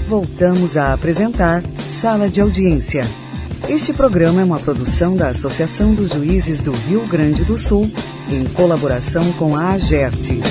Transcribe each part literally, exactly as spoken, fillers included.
Voltamos a apresentar Sala de Audiência. Este programa é uma produção da Associação dos Juízes do Rio Grande do Sul, em colaboração com a AGERT.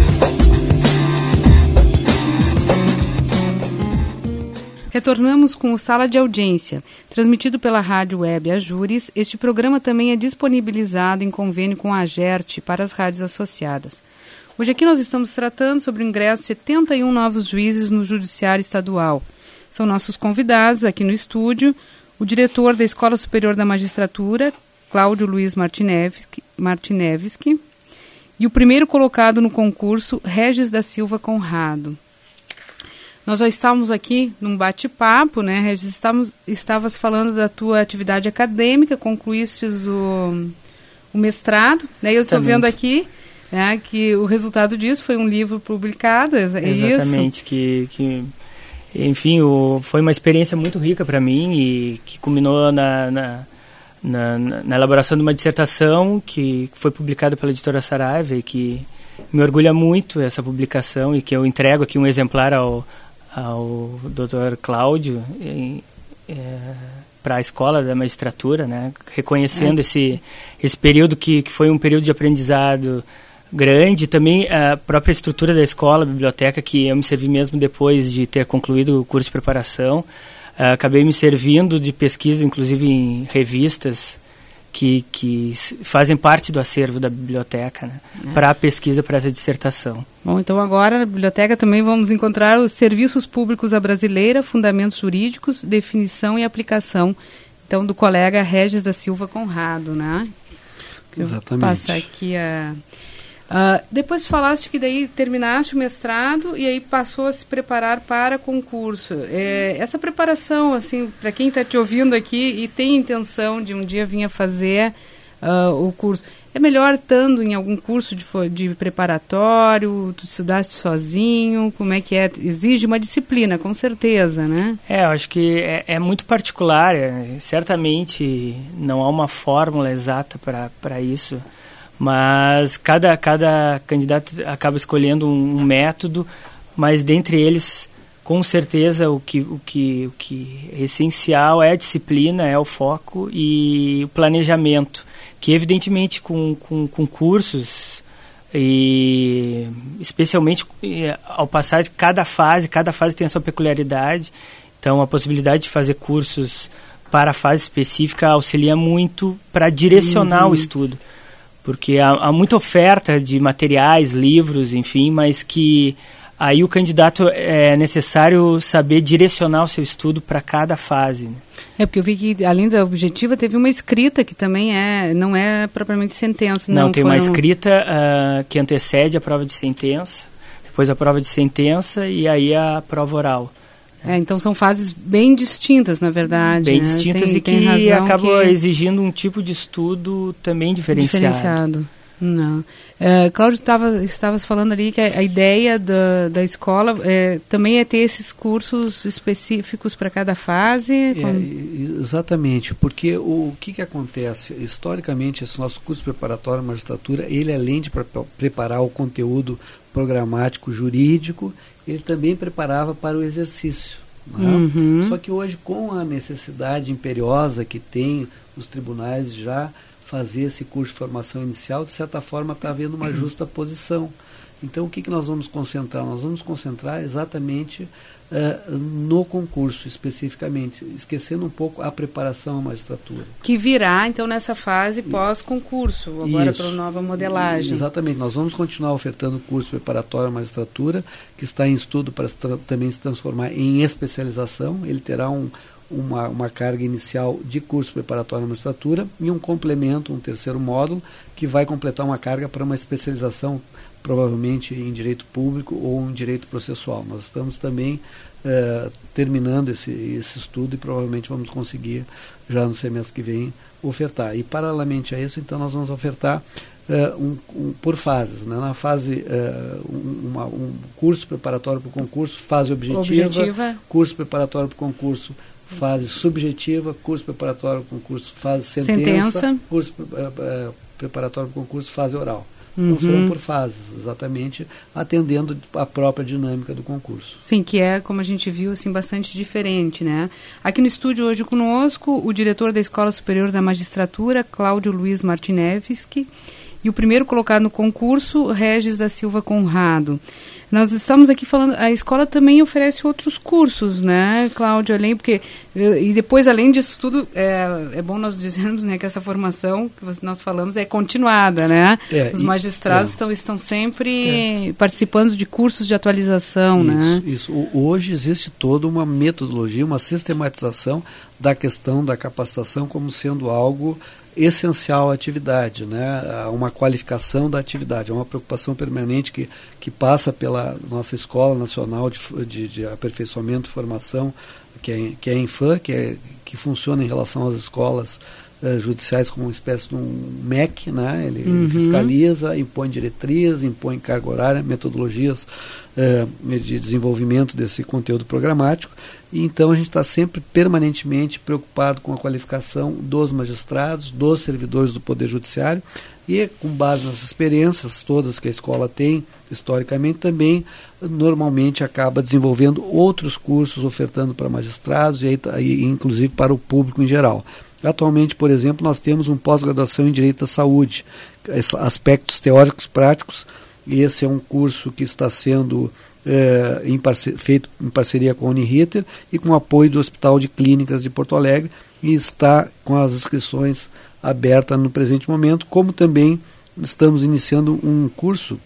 Retornamos com o Sala de Audiência. Transmitido pela rádio web Ajures, este programa também é disponibilizado em convênio com a AGERT para as rádios associadas. Hoje aqui nós estamos tratando sobre o ingresso de setenta e um novos juízes no Judiciário Estadual. São nossos convidados aqui no estúdio, o diretor da Escola Superior da Magistratura, Cláudio Luiz Martinevski, Martinevski, e o primeiro colocado no concurso, Regis da Silva Conrado. Nós já estávamos aqui num bate-papo, né, Regis? Estávamos, estavas falando da tua atividade acadêmica, concluíste o, o mestrado, né? Eu estou vendo aqui, né, que o resultado disso foi um livro publicado, é Exatamente, isso? que, que enfim, o, foi uma experiência muito rica para mim e que culminou na, na, na, na elaboração de uma dissertação que foi publicada pela editora Saraiva e que me orgulha muito essa publicação e que eu entrego aqui um exemplar ao ao doutor Cláudio é, para a Escola da Magistratura, né, reconhecendo é. esse, esse período que, que foi um período de aprendizado grande, também a própria estrutura da escola, a biblioteca, que eu me servi mesmo depois de ter concluído o curso de preparação, uh, acabei me servindo de pesquisa, inclusive em revistas, Que, que fazem parte do acervo da biblioteca, né, é. para a pesquisa, para essa dissertação. Bom, então agora na biblioteca também vamos encontrar os Serviços Públicos à Brasileira, Fundamentos Jurídicos, Definição e Aplicação, então do colega Regis da Silva Conrado, né? Exatamente. Eu vou passar aqui a... Uh, depois falaste que daí terminaste o mestrado e aí passou a se preparar para concurso. É, essa preparação, assim, para quem está te ouvindo aqui e tem intenção de um dia vir a fazer uh, o curso, é melhor estando em algum curso de, de preparatório, tu estudaste sozinho, como é que é? Exige uma disciplina, com certeza, né? É, eu acho que é, é muito particular, é, certamente não há uma fórmula exata para isso. Mas cada, cada candidato acaba escolhendo um, um método, mas dentre eles, com certeza, o que, o, que, o que é essencial é a disciplina, é o foco e o planejamento, que evidentemente com, com, com cursos, e especialmente ao passar de cada fase, cada fase tem a sua peculiaridade, então a possibilidade de fazer cursos para a fase específica auxilia muito para direcionar uhum. o estudo. Porque há, há muita oferta de materiais, livros, enfim, mas que aí o candidato é necessário saber direcionar o seu estudo para cada fase. Né? É, porque eu vi que, além da objetiva, teve uma escrita que também é, não é propriamente sentença. Não, não tem uma um... escrita uh, que antecede a prova de sentença, depois a prova de sentença e aí a prova oral. É, então são fases bem distintas, na verdade. Bem né? distintas tem, e que acabam que... exigindo um tipo de estudo também diferenciado. Diferenciado. Não. É, Cláudio, tava, estavas falando ali que a, a ideia da, da escola é, também é ter esses cursos específicos para cada fase? É, como... Exatamente, porque o, o que, que acontece? Historicamente, esse nosso curso preparatório de magistratura, ele além de pre- preparar o conteúdo programático jurídico, ele também preparava para o exercício. Né? Uhum. Só que hoje, com a necessidade imperiosa que tem os tribunais já fazer esse curso de formação inicial, de certa forma está havendo uma justa posição. Então, o que, que nós vamos concentrar? Nós vamos concentrar exatamente uh, no concurso, especificamente, esquecendo um pouco a preparação à magistratura. Que virá, então, nessa fase pós-concurso, agora para a nova modelagem. Exatamente. Nós vamos continuar ofertando o curso preparatório à magistratura, que está em estudo para se tra- também se transformar em especialização. Ele terá um, uma, uma carga inicial de curso preparatório à magistratura e um complemento, um terceiro módulo, que vai completar uma carga para uma especialização provavelmente em direito público ou em direito processual. Nós estamos também uh, terminando esse, esse estudo e provavelmente vamos conseguir, já no semestre que vem, ofertar. E, paralelamente a isso, então, nós vamos ofertar uh, um, um, por fases. Né? Na fase, uh, um, uma, um curso preparatório para o concurso, fase objetiva, objetiva, curso preparatório para o concurso, fase subjetiva, curso preparatório para o concurso, fase sentença, sentença. curso uh, uh, preparatório para o concurso, fase oral. Uhum. Então serão por fases, exatamente atendendo a própria dinâmica do concurso. Sim, que é, como a gente viu, assim, bastante diferente, né? Aqui no estúdio hoje conosco, o diretor da Escola Superior da Magistratura, Cláudio Luiz Martinevski, e o primeiro colocado no concurso, Regis da Silva Conrado. Nós estamos aqui falando, a escola também oferece outros cursos, né, Cláudio, além, porque, e depois, além disso tudo, é, é bom nós dizermos, né, que essa formação que nós falamos é continuada, né? É, Os magistrados e, é. estão, estão sempre é. participando de cursos de atualização, isso, né? Isso, hoje existe toda uma metodologia, uma sistematização da questão da capacitação como sendo algo essencial à atividade, né? Uma qualificação da atividade, é uma preocupação permanente que, que passa pela nossa Escola Nacional de, de, de Aperfeiçoamento e Formação, que é, que é a Infam, que, é, que funciona em relação às escolas uh, judiciais como uma espécie de um M E C, né? Ele, uhum. ele fiscaliza, impõe diretrizes, impõe carga horária, metodologias uh, de desenvolvimento desse conteúdo programático. E então a gente está sempre permanentemente preocupado com a qualificação dos magistrados, dos servidores do Poder Judiciário e, com base nas experiências todas que a escola tem, historicamente, também normalmente acaba desenvolvendo outros cursos, ofertando para magistrados e, e inclusive para o público em geral. Atualmente, por exemplo, nós temos um pós-graduação em Direito da Saúde, aspectos teóricos práticos, e esse é um curso que está sendo É, em parce- feito em parceria com a Uniriter e com o apoio do Hospital de Clínicas de Porto Alegre, e está com as inscrições abertas no presente momento, como também estamos iniciando um curso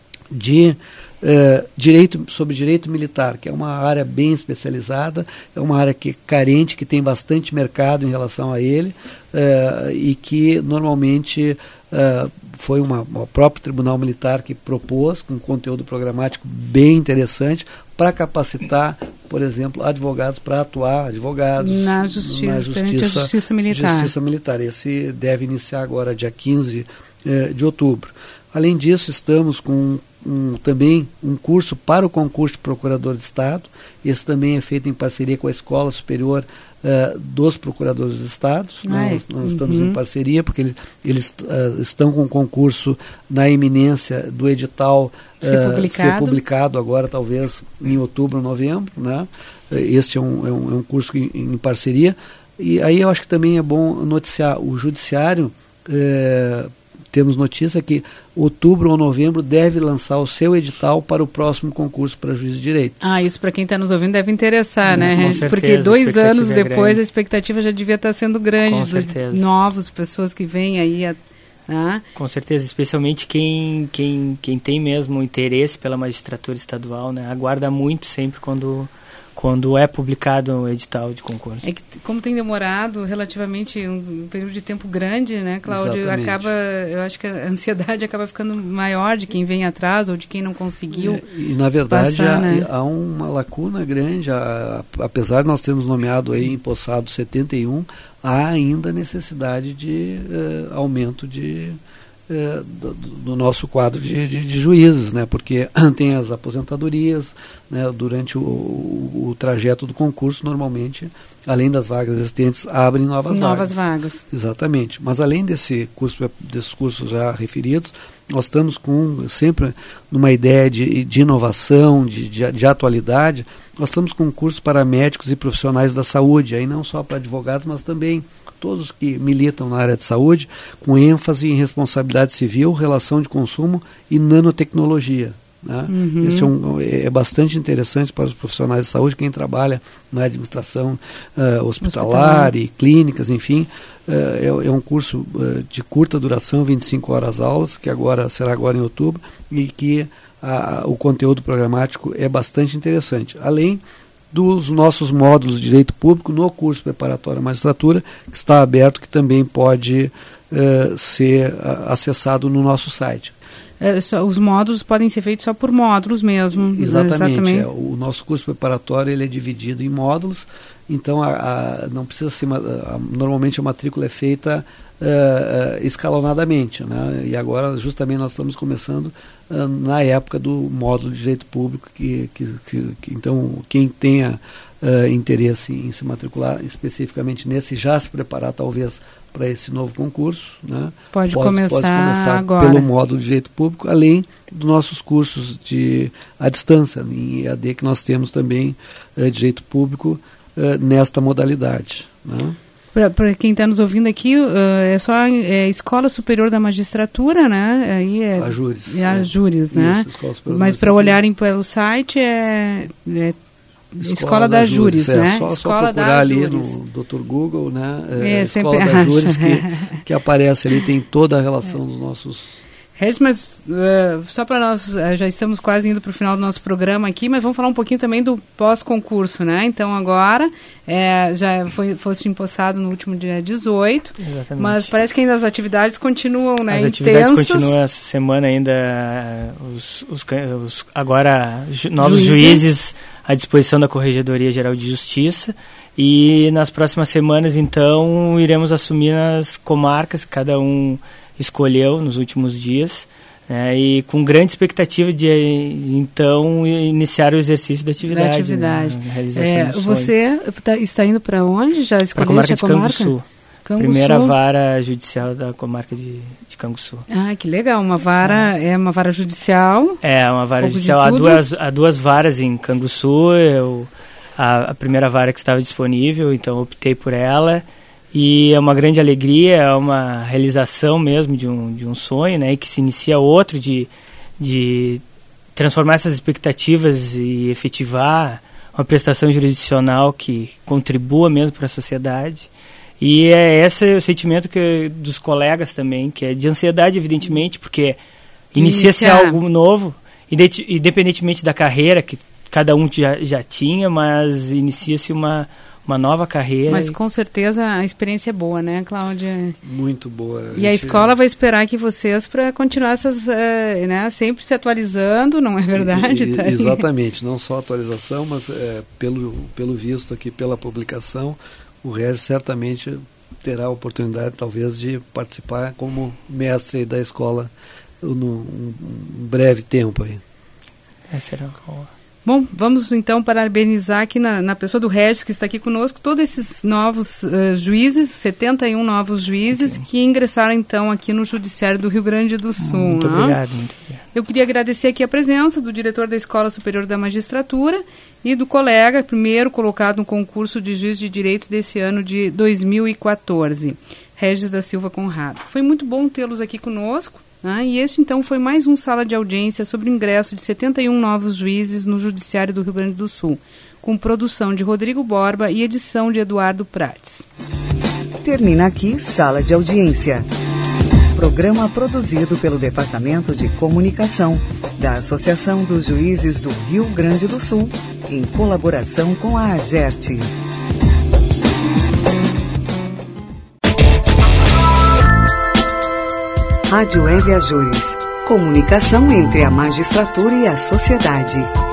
de eh, direito, sobre direito militar, que é uma área bem especializada, é uma área que é carente, que tem bastante mercado em relação a ele, eh, e que normalmente Uh, foi uma, o próprio Tribunal Militar que propôs, com conteúdo programático bem interessante, para capacitar, por exemplo, advogados para atuar, advogados na justiça, na justiça, justiça militar. Justiça militar. Esse deve iniciar agora, dia quinze eh, de outubro. Além disso, estamos com um, também um curso para o concurso de Procurador de Estado. Esse também é feito em parceria com a Escola Superior Uh, dos Procuradores do Estado. Nós, nós uhum. estamos em parceria, porque eles, eles uh, estão com o concurso na iminência do edital ser, uh, publicado. ser publicado agora, talvez em outubro, novembro, né? Este é um, é um, é um curso em, em parceria. E aí eu acho que também é bom noticiar, o Judiciário, uh, temos notícia que outubro ou novembro deve lançar o seu edital para o próximo concurso para juiz de direito. Ah, isso para quem está nos ouvindo deve interessar, é, né, Regis? Porque dois anos é depois grande. A expectativa já devia estar sendo grande. Com certeza. Novos, pessoas que vêm aí a, ah. Com certeza, especialmente quem, quem, quem tem mesmo interesse pela magistratura estadual, né? Aguarda muito sempre quando... quando é publicado o edital de concurso. É que, como tem demorado relativamente um período de tempo grande, né, Cláudio, Exatamente. acaba, eu acho que a ansiedade acaba ficando maior de quem vem atrás ou de quem não conseguiu é, E, na verdade, passar, há, né? há uma lacuna grande, há, apesar de nós termos nomeado aí em Poçado setenta e um, há ainda necessidade de uh, aumento de... É, do, do nosso quadro de, de, de juízes, né? Porque tem as aposentadorias, né? Durante o, o, o trajeto do concurso, normalmente, além das vagas existentes, abrem novas, novas vagas. vagas. Exatamente. Mas além desse curso, desses cursos já referidos, nós estamos com sempre numa ideia de, de inovação, de, de, de atualidade. Nós estamos com um curso para médicos e profissionais da saúde, aí não só para advogados, mas também todos que militam na área de saúde, com ênfase em responsabilidade civil, relação de consumo e nanotecnologia. Né? Uhum. Isso é, um, é bastante interessante para os profissionais de saúde, quem trabalha na administração uh, hospitalar, hospitalar e clínicas, enfim. Uh, é, é um curso uh, de curta duração, vinte e cinco horas aulas, que agora será agora em outubro, e que a, o conteúdo programático é bastante interessante. Além dos nossos módulos de direito público no curso preparatório à magistratura, que está aberto, que também pode uh, ser uh, acessado no nosso site. É, só, os módulos podem ser feitos só por módulos mesmo. Exatamente. Exatamente. É, o nosso curso preparatório ele é dividido em módulos, então a, a, não precisa ser, a, normalmente a matrícula é feita uh, uh, escalonadamente, né? E agora justamente nós estamos começando uh, na época do módulo de direito público, que, que, que, que então quem tenha uh, interesse em se matricular especificamente nesse, já se preparar talvez para esse novo concurso, né? Pode, pode, começar, pode começar agora pelo módulo de direito público, além dos nossos cursos de à distância, em E A D, que nós temos também uh, direito público uh, nesta modalidade, né? Para quem está nos ouvindo aqui, uh, é só é Escola Superior da Magistratura, né? Aí é a Júris. É a Júris, é. né? Isso, mas para olharem pelo site é, é Escola, Escola da, da Júris, Júris, né? É, só, Escola só procurar da ali Júris. no doutor Google, né? É, é, Escola da Júris, que, que aparece ali, tem toda a relação é. dos nossos... Regis, mas uh, só para nós, uh, já estamos quase indo para o final do nosso programa aqui, mas vamos falar um pouquinho também do pós-concurso, né? Então agora, é, já foi, fosse empossado no último dia dezoito, exatamente. Mas parece que ainda as atividades continuam, né? As atividades intensas. Continuam essa semana ainda, os, os, os agora ju, novos juízes. juízes à disposição da Corregedoria Geral de Justiça, e nas próximas semanas, então, iremos assumir as comarcas que cada um escolheu nos últimos dias, né, e com grande expectativa de, então, iniciar o exercício da atividade. Da atividade. Né, realização é, do você tá, está indo para onde? Já escolheu a comarca de comarca? Canguçu. Canguçu. Primeira vara judicial da comarca de, de Canguçu. Ah, que legal. Uma vara, é, é uma vara judicial? É, uma vara judicial. Há duas, há duas varas em Canguçu. Eu, a, a primeira vara que estava disponível, então optei por ela. E é uma grande alegria, é uma realização mesmo de um, de um sonho, né? E que se inicia outro de, de transformar essas expectativas e efetivar uma prestação jurisdicional que contribua mesmo para a sociedade. E é esse o sentimento que, dos colegas também, que é de ansiedade, evidentemente, porque inicia-se algo novo, independentemente da carreira que cada um já, já tinha, mas inicia-se uma... uma nova carreira. Mas com certeza a experiência é boa, né, Cláudia? Muito boa. E a, a escola vai esperar que vocês para continuar essas, uh, né, sempre se atualizando, não é verdade? E, tá exatamente, não só atualização, mas é, pelo, pelo visto aqui, pela publicação, o Regis certamente terá a oportunidade, talvez, de participar como mestre da escola num um, um breve tempo aí. É, será boa. Bom, vamos então parabenizar aqui na, na pessoa do Regis, que está aqui conosco, todos esses novos uh, juízes, setenta e um novos juízes, okay, que ingressaram então aqui no Judiciário do Rio Grande do Sul. Muito né? obrigado, muito obrigado. Eu queria agradecer aqui a presença do diretor da Escola Superior da Magistratura e do colega, primeiro colocado no concurso de juiz de direito desse ano de dois mil e quatorze, Regis da Silva Conrado. Foi muito bom tê-los aqui conosco. Ah, e este, então, foi mais um Sala de Audiência sobre o ingresso de setenta e um novos juízes no Judiciário do Rio Grande do Sul, com produção de Rodrigo Borba e edição de Eduardo Prates. Termina aqui Sala de Audiência. Programa produzido pelo Departamento de Comunicação da Associação dos Juízes do Rio Grande do Sul, em colaboração com a AGERT. Rádio Web Ajures. Comunicação entre a magistratura e a sociedade.